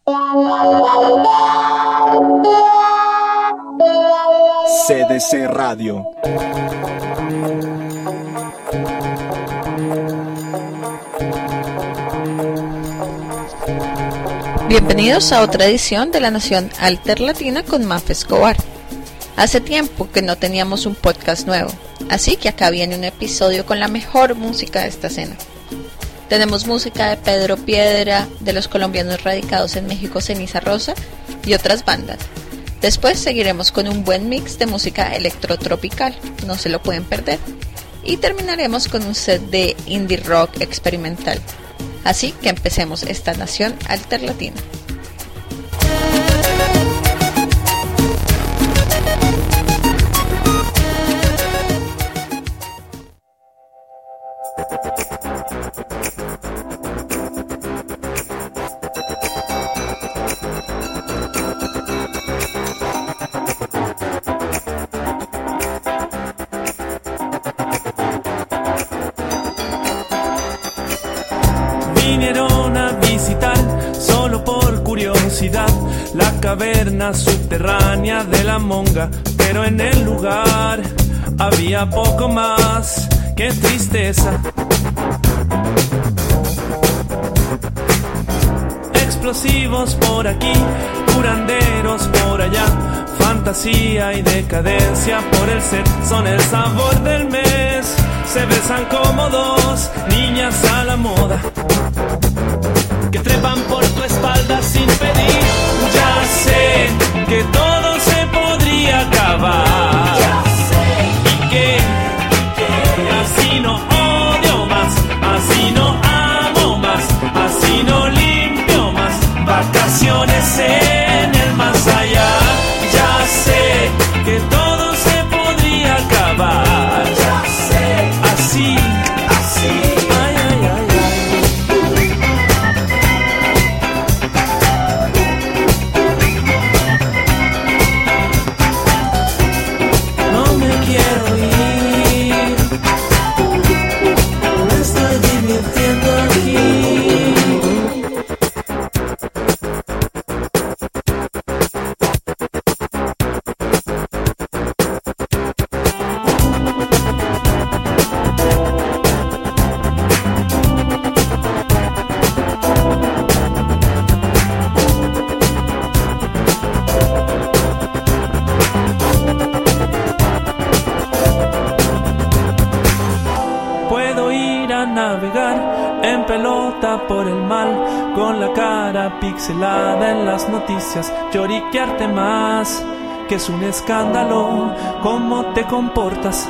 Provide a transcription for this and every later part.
CDC Radio. Bienvenidos a otra edición de La Nación Alterlatina con Mafe Escobar. Hace tiempo que no teníamos un podcast nuevo, así que acá viene un episodio con la mejor música de esta escena. Tenemos música de Pedro Piedra, de los colombianos radicados en México Ceniza Rosa y otras bandas. Después seguiremos con un buen mix de música electrotropical, no se lo pueden perder. Y terminaremos con un set de indie rock experimental. Así que empecemos esta Nación Alterlatina. Vinieron a visitar, solo por curiosidad, la caverna subterránea de la monga, pero en el lugar había poco más que tristeza. Explosivos por aquí, curanderos por allá, fantasía y decadencia por el set son el sabor del mes. Se besan como dos niñas a la moda que trepan por tu espalda sin pedir. Ya sé que todo se podría acabar. Ya sé. Y que así no odio más, así no amo más, así no limpio más. Vacaciones en el más allá. Ya sé que todo se podría acabar. Ya sé. Así, así. Ay, ay, ay, ay. No me quiero ir, me estoy divirtiendo aquí. Puedo ir a navegar en pelota por el mal, con la cara pixelada en las noticias, lloriquearte más, que es un escándalo cómo te comportas.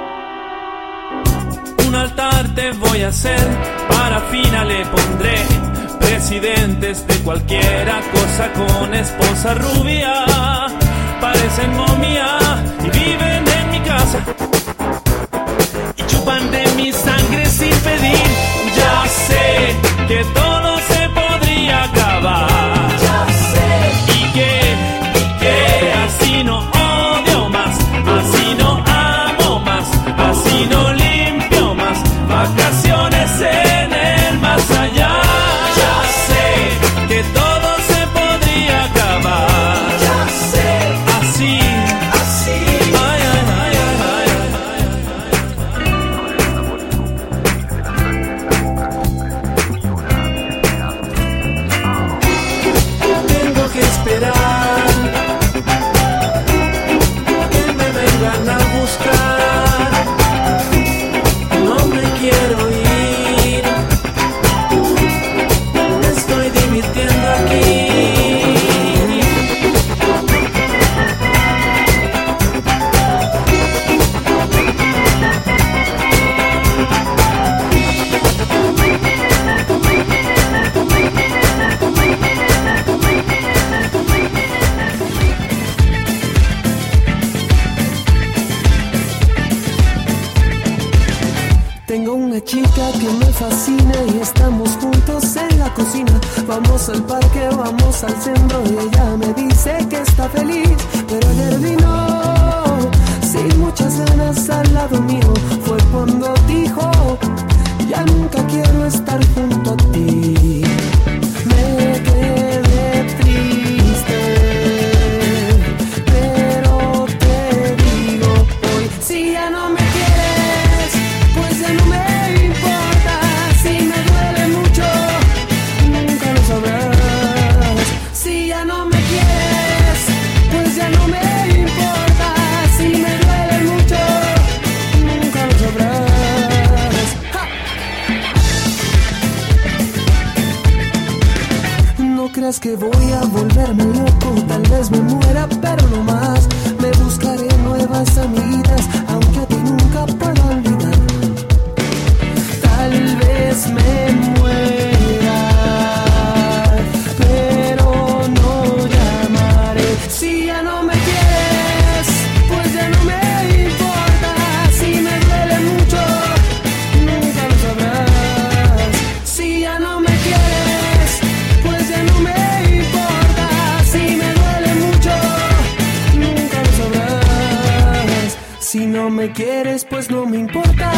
Un altar te voy a hacer, parafina le pondré, presidentes de cualquiera cosa con esposa rubia, parecen momia y viven en mi casa. Chupan de mi sangre sin pedir. Ya sé que todo se podría acabar. Ya sé. Y que así no odio más, así no amo más, así no limpio más. Vacaciones en el más allá. Ya sé que todo se podría acabar. Ya sé. Así, así. Ay, ay, ay, ay, ay. Tengo que esperar que me vengan a buscar. No me quiero ir, me estoy divirtiendo aquí. Tengo una chica que me fascina y estamos juntos en la cocina. Vamos al parque, vamos al centro y ella me dice que está feliz. Pero ayer vino sin muchas ganas al lado mío. Fue cuando dijo, ya nunca quiero estar junto a ti. Me quedé No creas que voy a volverme loco, tal vez me muera, pero no más. Me buscaré nuevas amiguitas, aunque a ti nunca puedo olvidar. Tal vez me muera, pero no llamaré. Si ya no me quieres, pues ya no me importa. Si me duele mucho, nunca lo sabrás. Si ya no me quieres, pues ya no me importa. Si me duele mucho, nunca lo sabrás. Si no me quieres, pues no me importa.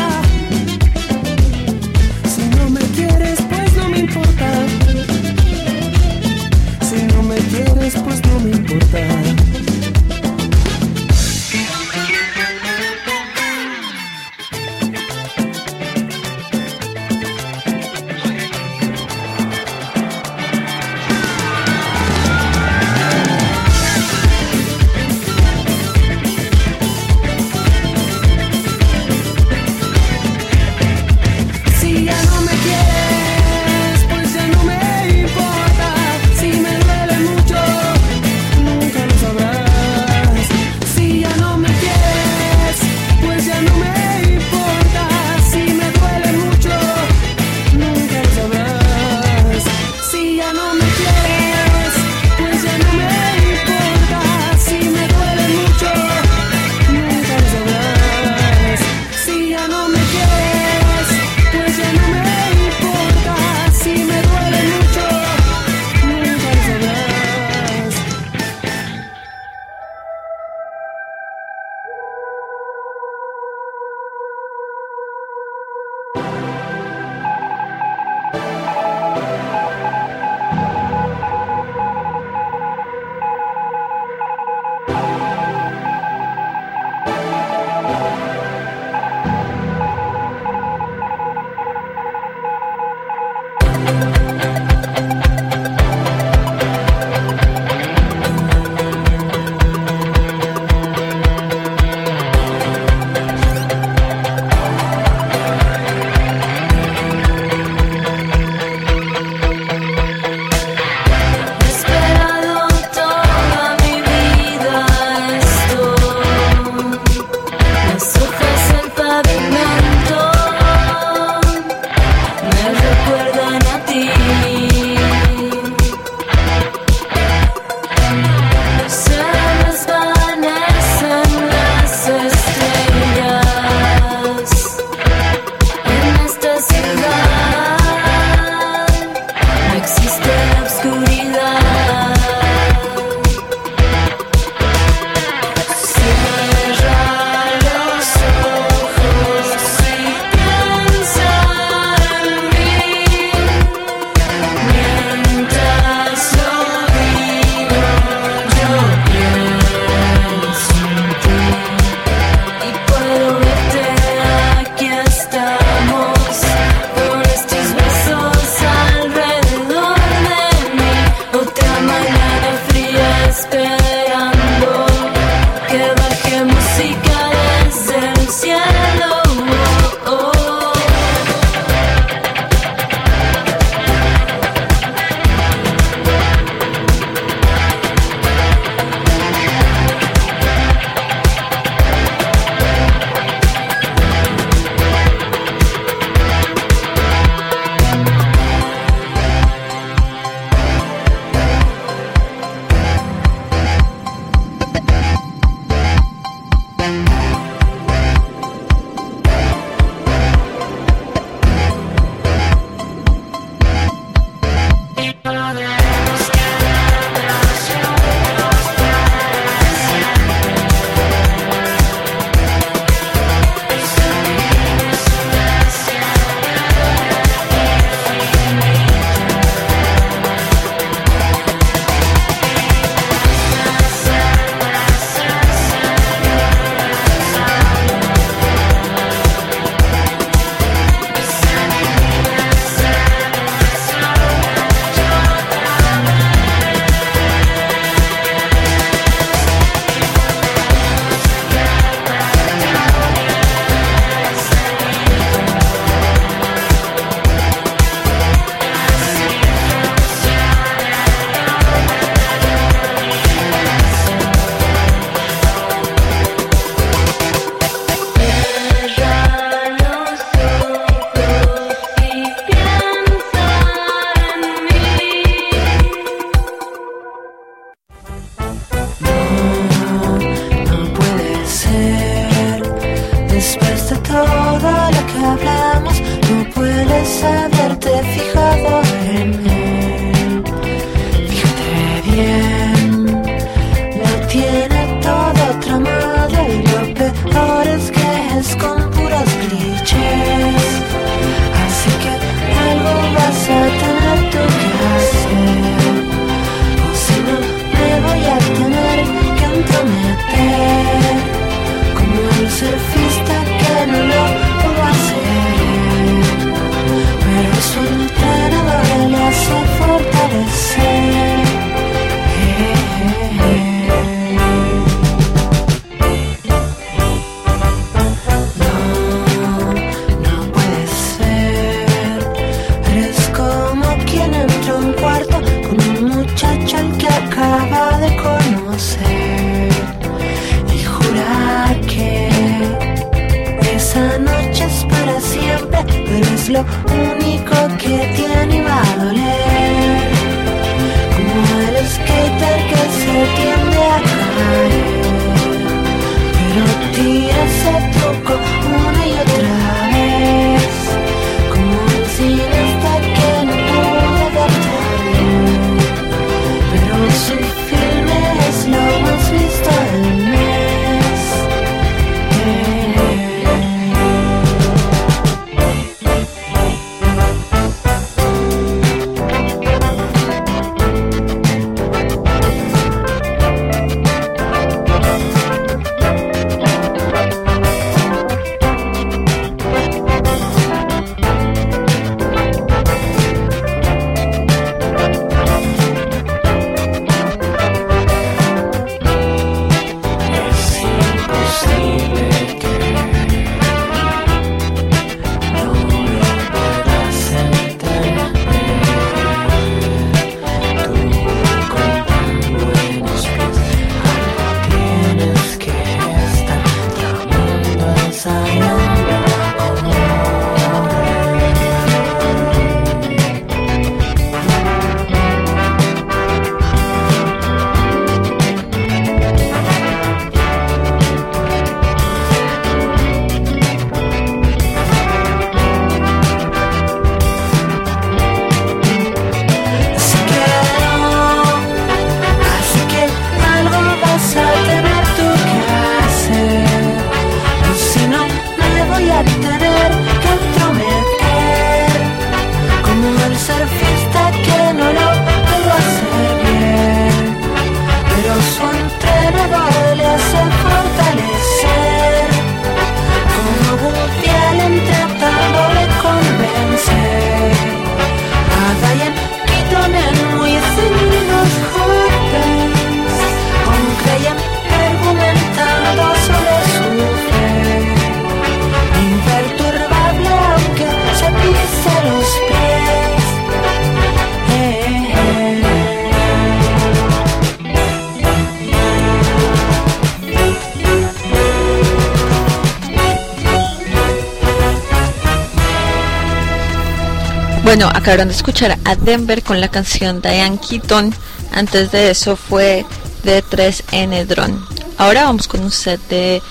Si no me quieres, pues no me importa. Si no me quieres, pues no me importa. Si ya no me quieres, pues ya no me importa. Si me duele mucho, nunca lo sabrás. por él. Fíjate bien, lo tiene todo tramado y lo peor es que es con puros clichés. Así que algo vas a tener tú que hacer, o si no me voy a tener que entrometer, como el surfista que no lo puedo hacer, pero su entrenador le hace fortalecer. No puede ser, eres como quien entra a un cuarto con un muchacho al que acaba de conocer y jura que esa noche es para siempre, pero es lo único que tiene y va a doler, como el skater que se tiende a caer, pero tira ese truco una y otra vez, como el cineasta que no puede verte bien, pero su filme es lo más visto del mes. Bueno, acabaron de escuchar a Denver con la canción Diane Keaton. Antes de eso fue D3N Drone. Ahora vamos con un set de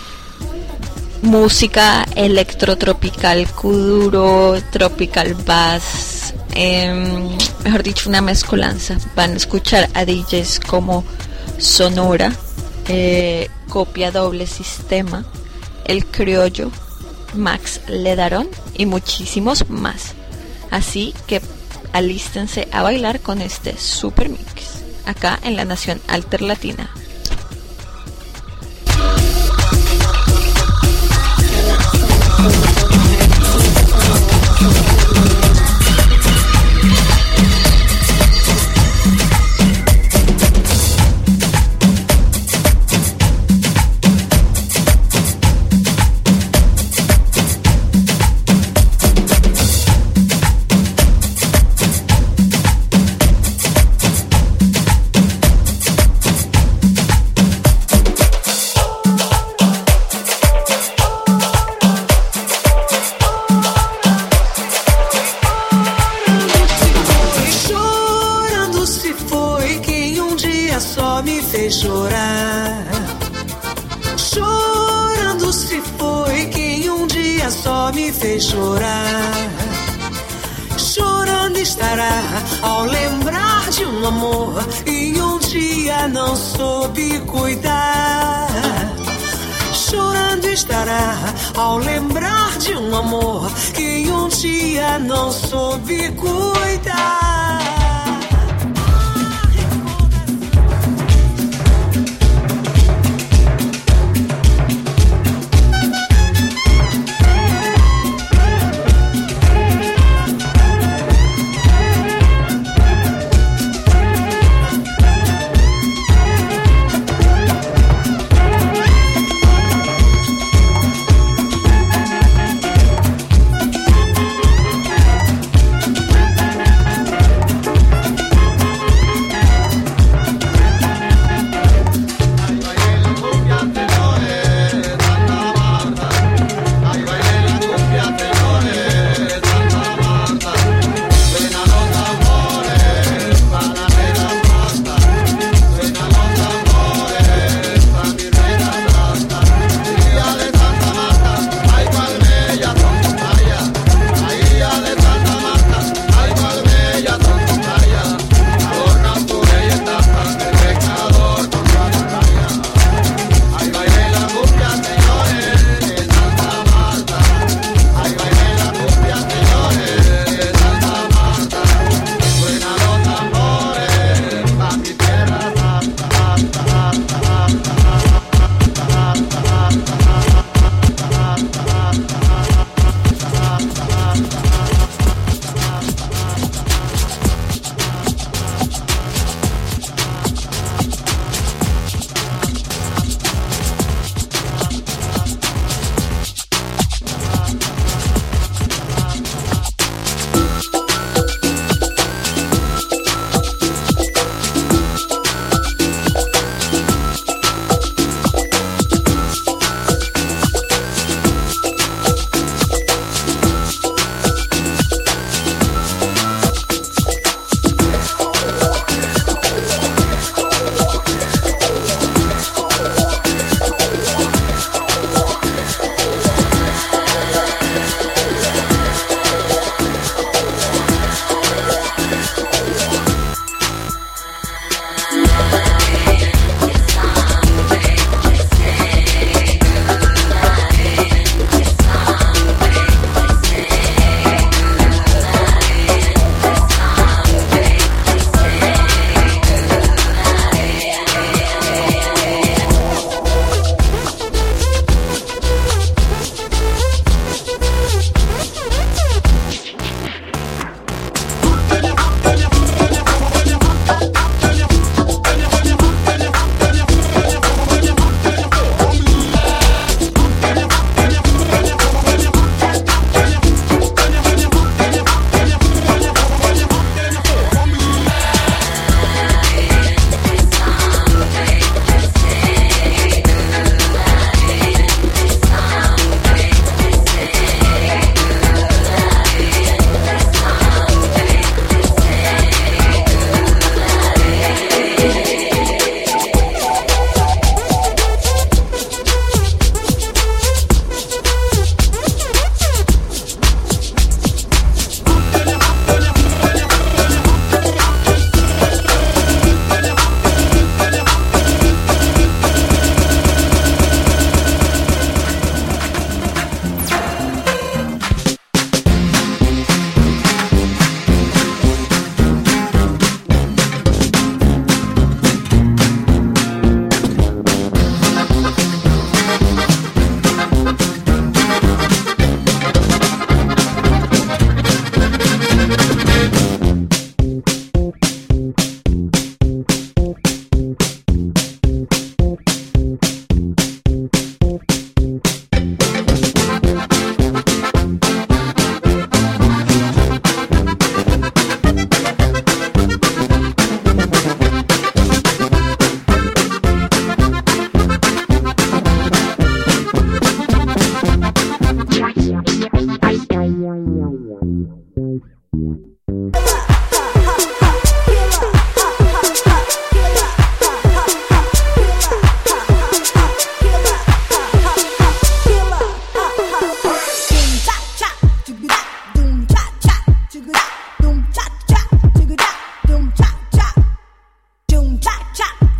música electrotropical, kuduro, tropical bass, mejor dicho, una mezcolanza. Van a escuchar a DJs como Sonora, Copia Doble Sistema, El Criollo, Max Ledarón y muchísimos más. Así que alístense a bailar con este super mix acá en la Nación Alterlatina. chorando estará ao lembrar de um amor que um dia não soube cuidar. Chorando estará ao lembrar de um amor que um dia não soube cuidar.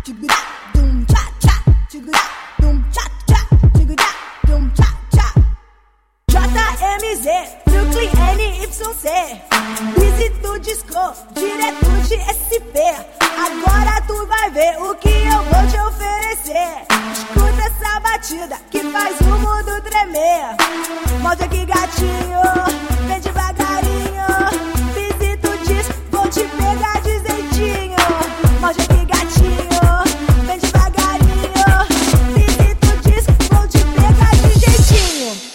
JMZ, Brooklyn NYC, Visito Disco, direto de SP. Agora tu vai ver o que eu vou te oferecer. Escuta essa batida que faz o mundo tremer. Morde aqui gatinho, vem devagarinho. Visito Disco, vou te pegar de jeitinho. Morde aqui gatinho, vem devagarinho. Visito Disco, vou te pegar de jeitinho.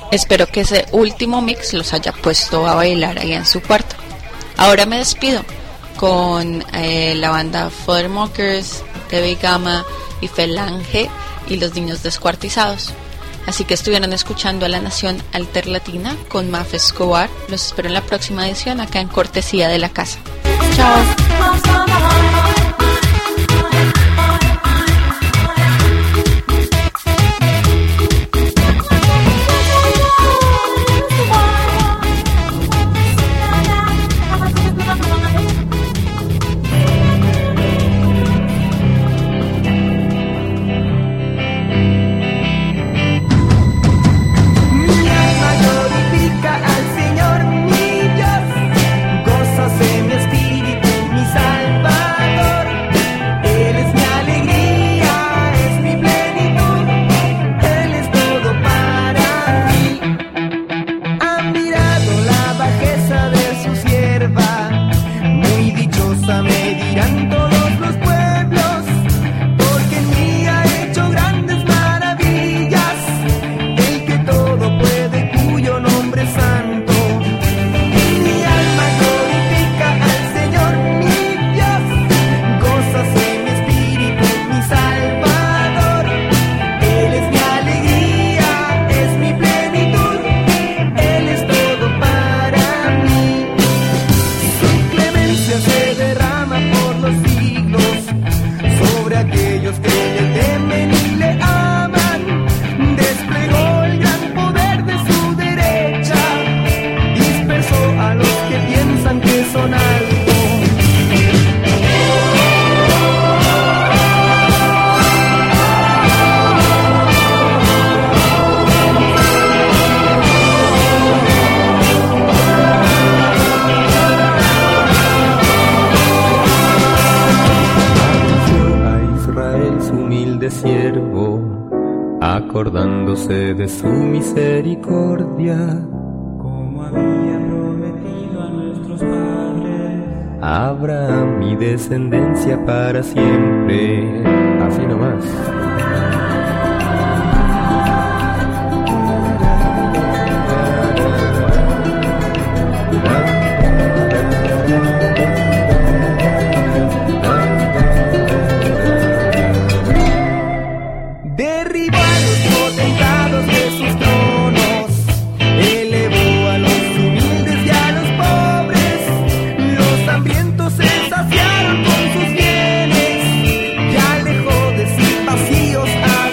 Espero que ese último mix los haya puesto a bailar ahí en su cuarto. Ahora me despido con la banda Futtermuckers, TV Gama y Felange y los Niños Descuartizados. Así que estuvieron escuchando a La Nación Alterlatina con Mafe Escobar. Los espero en la próxima edición acá en Cortesía de la Casa. Chao. Acordándose de su misericordia, como había prometido a nuestros padres, Abraham y descendencia para siempre. Así nomás. Se saciaron con sus bienes, ya lejos de sí vacíos.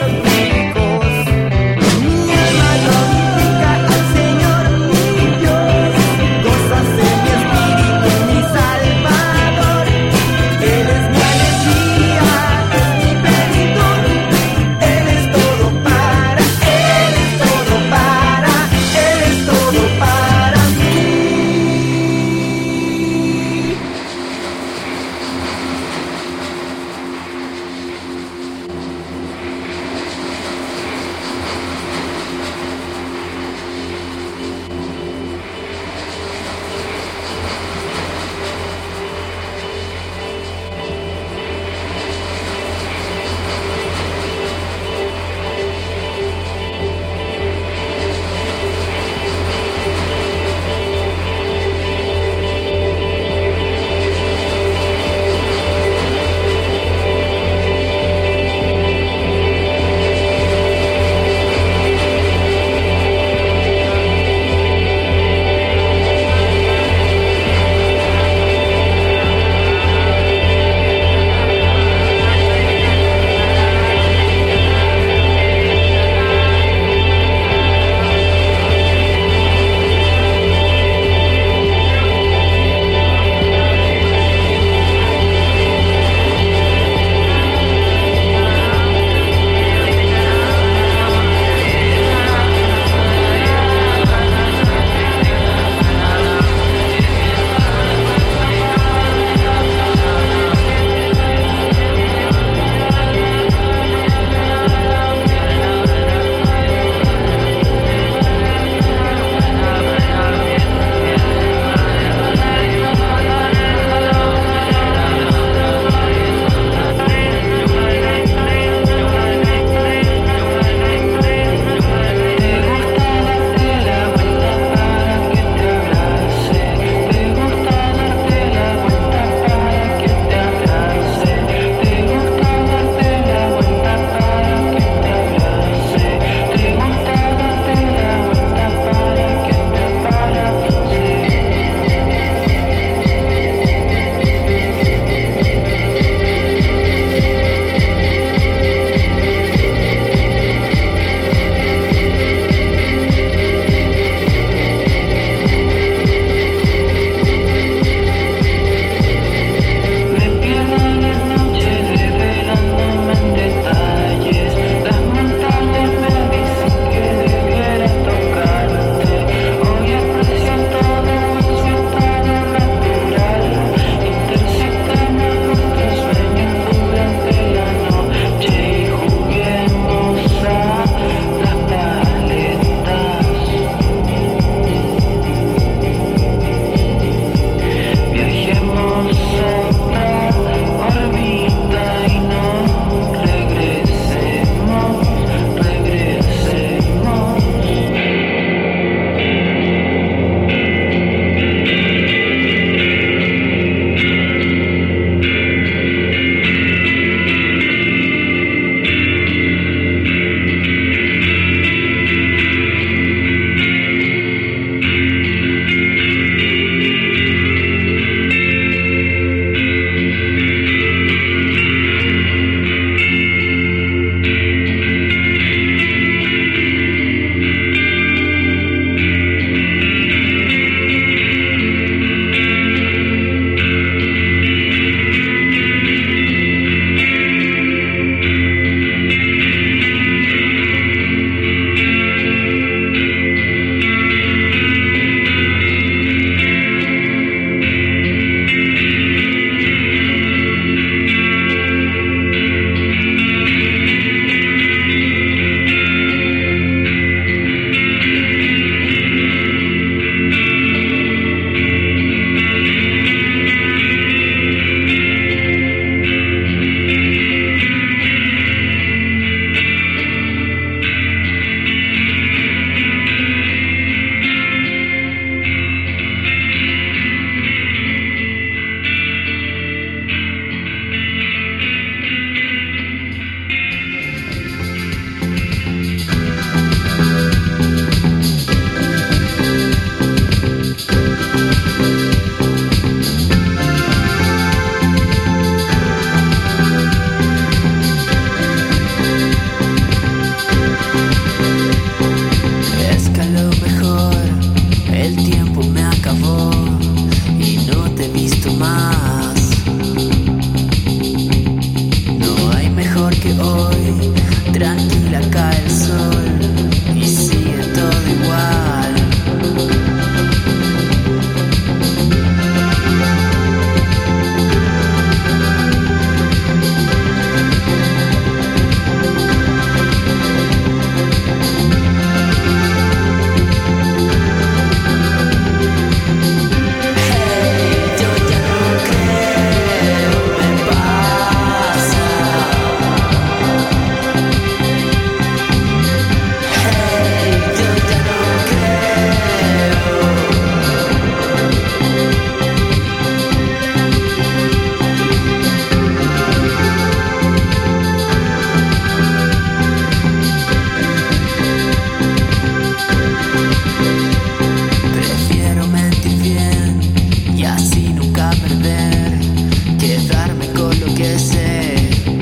nunca perder, quedarme con lo que sé.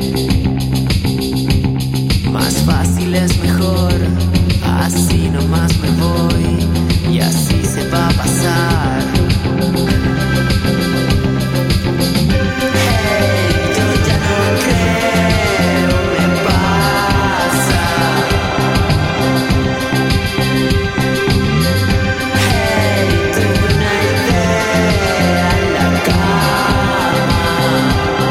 Más fácil es mejor, así nomás me voy y así se va a pasar. Hey, yo ya no creo, me pasa. Hey, tuve una idea en la cama.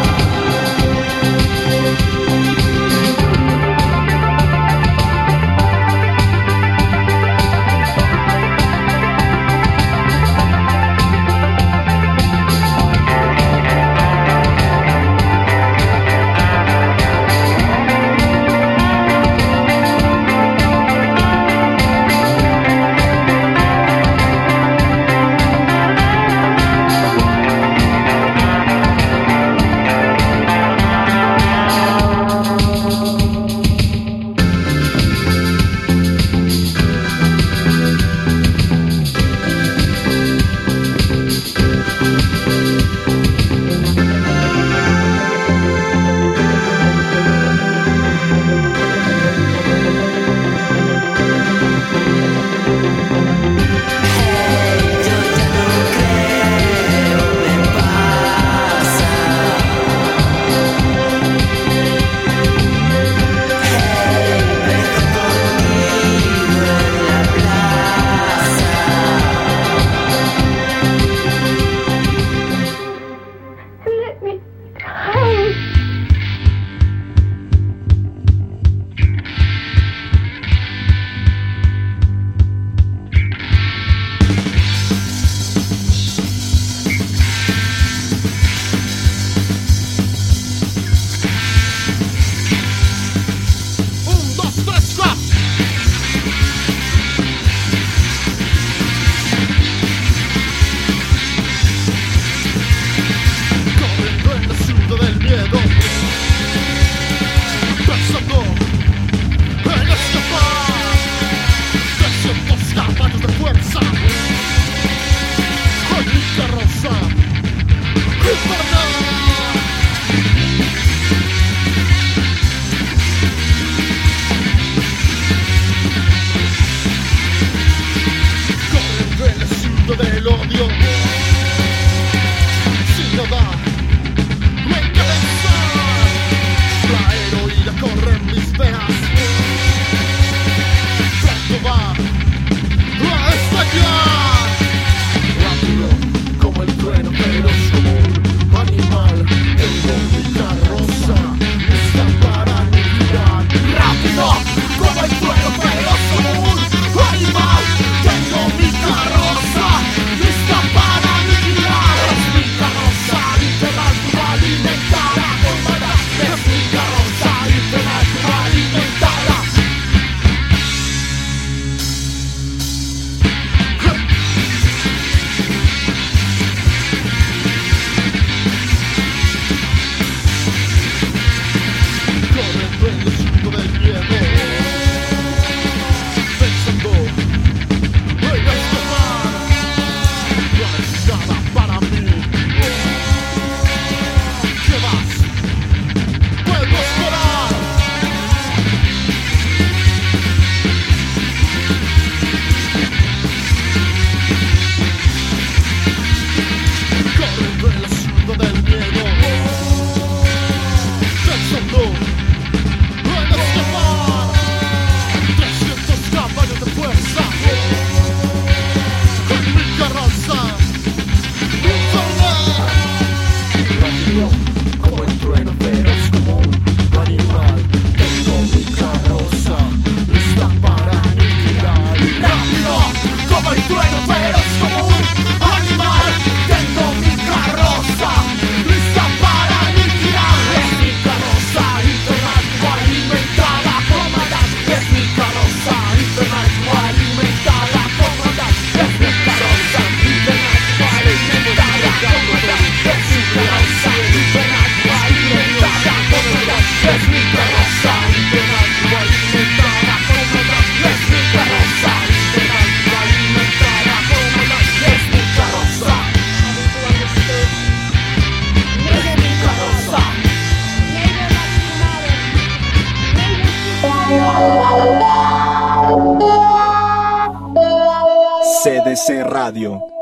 CDC Radio.